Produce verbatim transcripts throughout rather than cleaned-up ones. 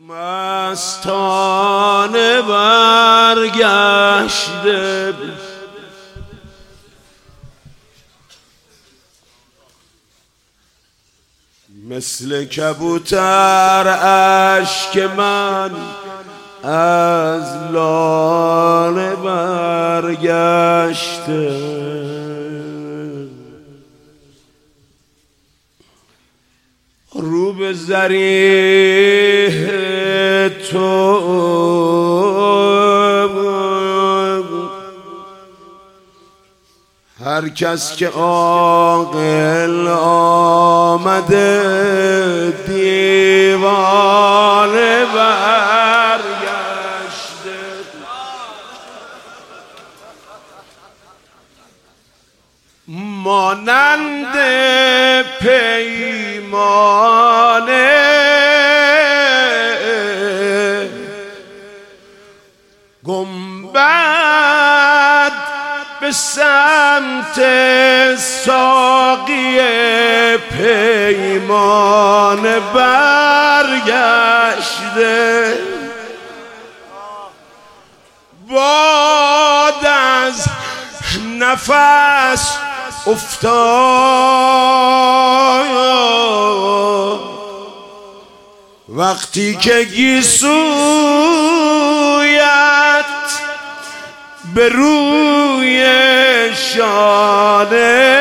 مستانه برگشته مثل کبوتر اشک من از لاله برگشته رو به ذریح تو هر کس که عاقل آمده دیوانه برگشته مانند پیمانه گنبد به سمت ساقی پیمانه برگشته باد از نفس افتاد وقتی که گیسویت به روی شانه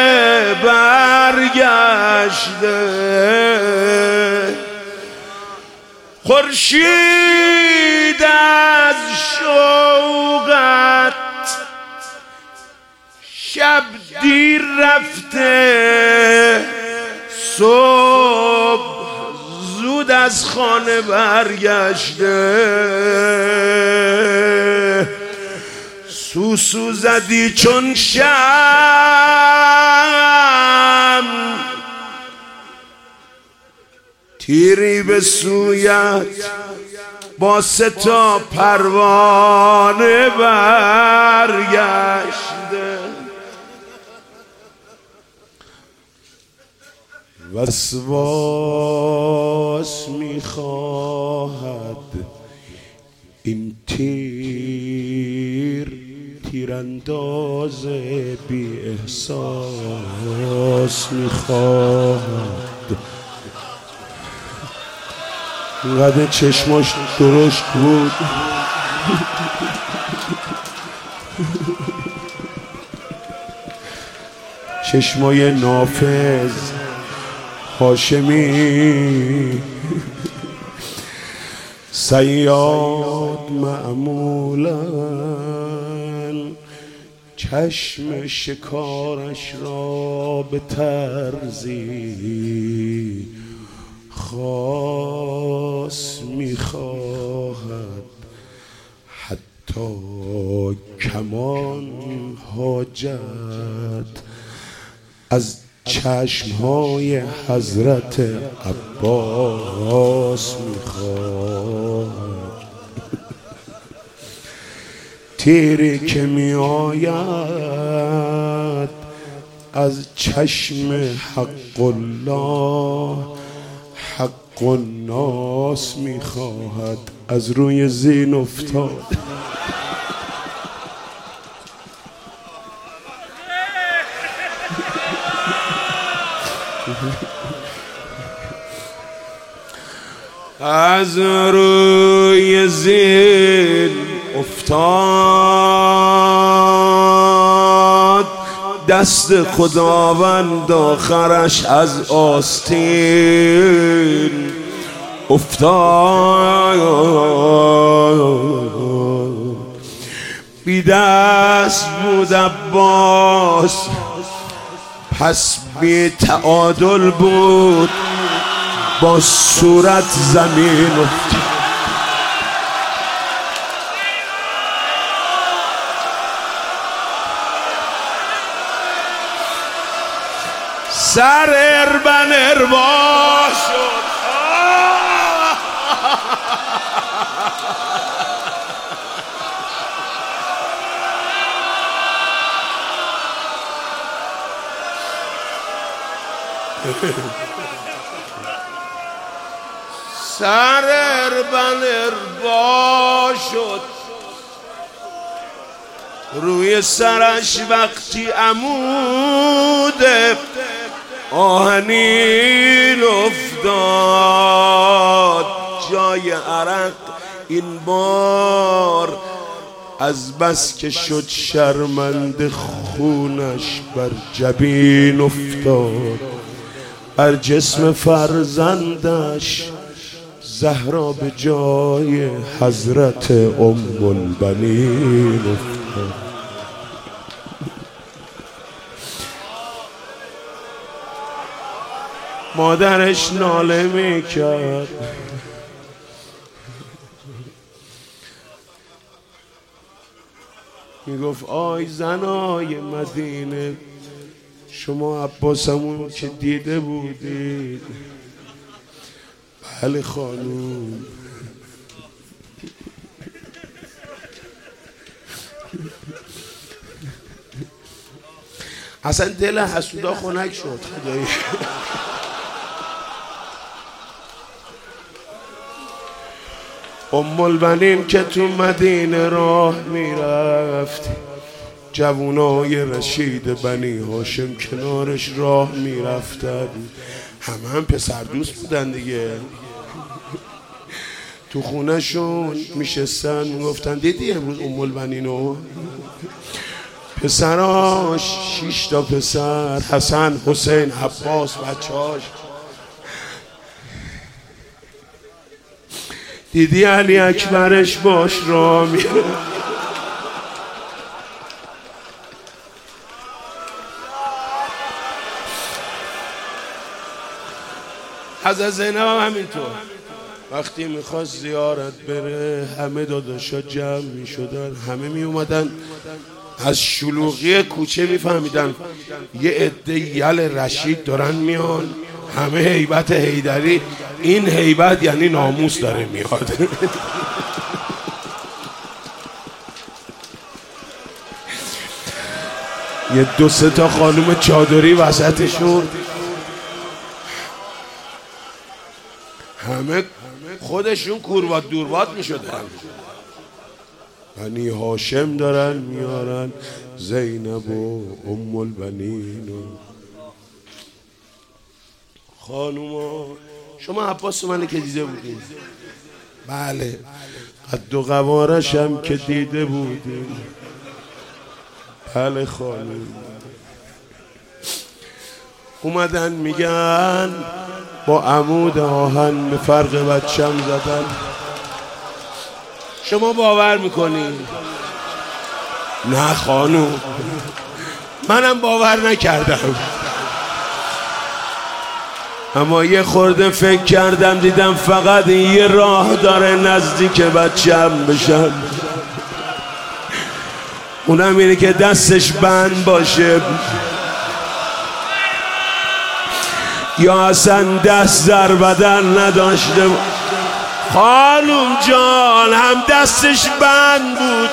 برگشته خورشید از شوقت شب دیر رفته صبح زود از خانه برگشته سوسو زدی چون شم تیری به سویت با سه تا پروانه برگشته وسواس میخواهد این تیر تیرانداز بی احساس میخواهد اینقدر چشماش درشت بود چشمای نافذ هاشمی صیاد معمولا چشم شکارش را به طرزی خاص میخواهد حتی کمان حاجت از چشمهای حضرت عباس میخواهد تیری که می آید از چشم حق الله حق الناس میخواهد از روی زین افتاد از روی زین افتاد دست خداوند آخرش از آستین افتاد بی دست بود عباس پس بی تعادل بود با صورت زمین افتاد سر اربن اربا شد سر اربن اربا شد، روی سرش وقتی عمود آهنین افتاد، جای عرق این بار از بس که شد شرمنده خونش بر جبین افتاد، بر جسم فرزندش زهرا به جای حضرت ام البنین افتاد. مادرش ناله میکرد، میگفت آی زنای مدینه، شما عباسمون که دیده بودید؟ بله خانوم. اصلا دل حسودا خنک شد خدایی. ام البنین که تو مدینه راه میرفت، جوانای رشید بنی هاشم کنارش راه میرفتن، همه هم پسر دوست بودن دیگه. تو خونه شون میشستن میگفتن دیدی امروز ام البنینو؟ پسراش شش تا پسر، حسن، حسین، عباس، بچهاش. دیدی علی اکبرش باش راه میره. حضرت زینب هم همینطور وقتی میخواست زیارت بره، همه داداشا جمع میشدن، همه میومدن، از شلوغی کوچه میفهمیدن یه عده یل رشید دارن میان، همه هیبت حیدری. این هیبت یعنی ناموس داره میاد. یه دو سه تا خانوم چادری وسطشون، همه خودشون کوروات دوروات میشدن. بنی هاشم دارن میارن زینب و ام البنین و خانوما. شما عباس منو که دیده بودین؟ بله. قد و قوارش هم که دیده بودین؟ بله خانوم. اومدن میگن با عمود آهن به فرق بچم زدن. شما باور میکنین؟ نه خانوم، منم باور نکردم، اما یه خورده فکر کردم، دیدم فقط این یه راه داره نزدیک بچم بشم، اونم اینه که دستش بند باشه یا اصلا دست در بدن نداشته. خانوم جان هم دستش بند بود،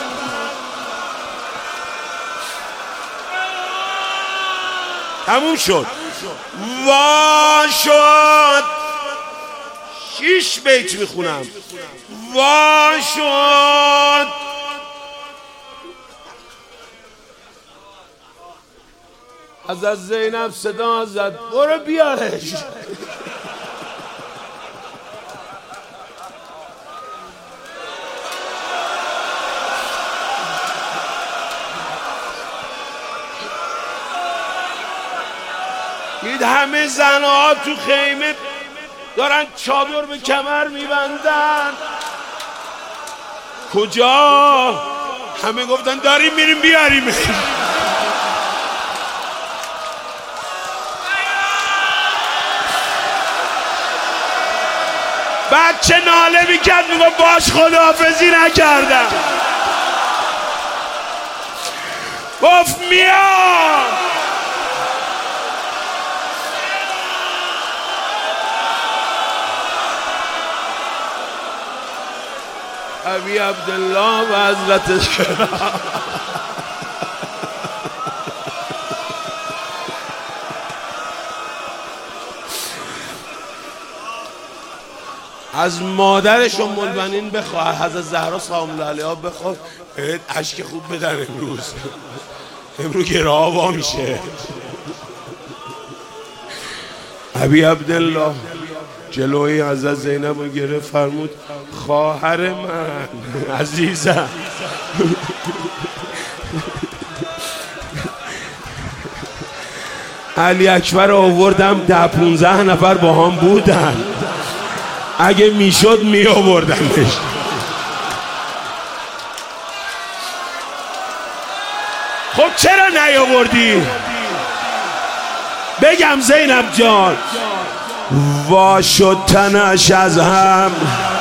تموم شد. وا شد. شیش بیت میخونم. وا شد. حضرت زینب صدا زد برو بیارش. دید همه زنها تو خیمه دارن چادر به کمر میبندن. کجا؟ همه گفتن داریم میریم بیاریم. بچه ناله میکرد میگم باش خداحافظی نکردم. گفت میام. ابی عبدالله و حضرت شرا. از مادرش ام البنین بخواه، حضرت زهرا سلام الله علیها بخواه اشک خوب بدن. امروز امروز گراه وا میشه. ابی عبدالله جلوی حضرت زینب رو گرفت، فرمود خواهر من عزیزم. علی اکبر آوردم، ده پونزه نفر با هم بودن، اگه میشد می آوردمش. خب چرا نیاوردی؟ بگم زینب جان وا شد تنش از هم،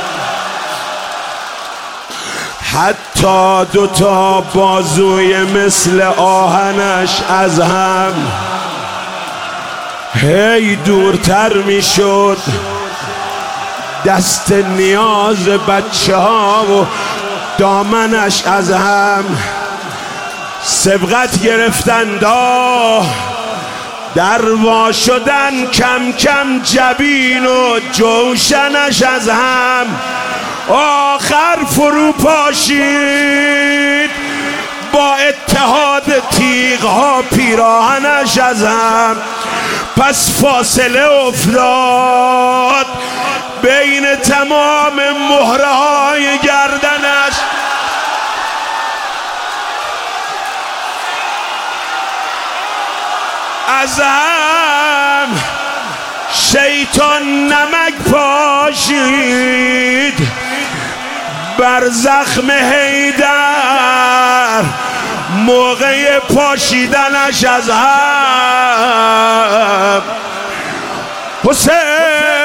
حتی دوتا بازوی مثل آهنش از هم، هی دورتر می شد دست نیاز بچه ها و دامنش از هم. سبقت گرفتن دا در وا شدن کم کم جبین و جوشنش از هم. آخر فرو پاشید با اتحاد تیغ ها پیراهنش از هم. پس فاصله افتاد بین تمام مهره های گردنش. از هم شیطان نمک پاشید بر زخم حیدر، موقع پاشیدنش از هم. حسین